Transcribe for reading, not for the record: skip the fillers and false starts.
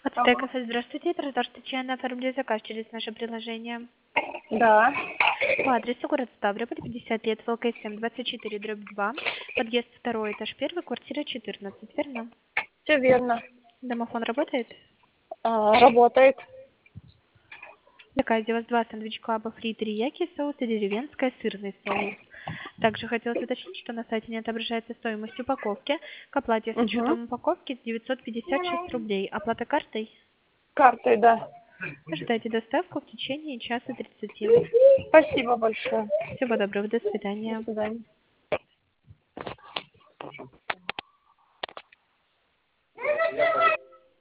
Алло. Кафе, здравствуйте. Это Радар Татьяна. Оформляю заказ через наше приложение. Да, По адресу город Ставрополь, 50 лет, ВЛКСМ 24/2, подъезд 2, этаж 1, квартира 14, верно? все верно. Домофон работает? Работает. В заказе у вас 2 сэндвич-клаба фри терияки соус и деревенская сырный соус. Также хотелось уточнить, что на сайте не отображается стоимость упаковки. К оплате с Угу. учетом упаковки 956 рублей. Оплата картой? Картой, да. Ожидайте доставку в течение часа 30. Спасибо большое. Всего доброго, до До свидания. свидания.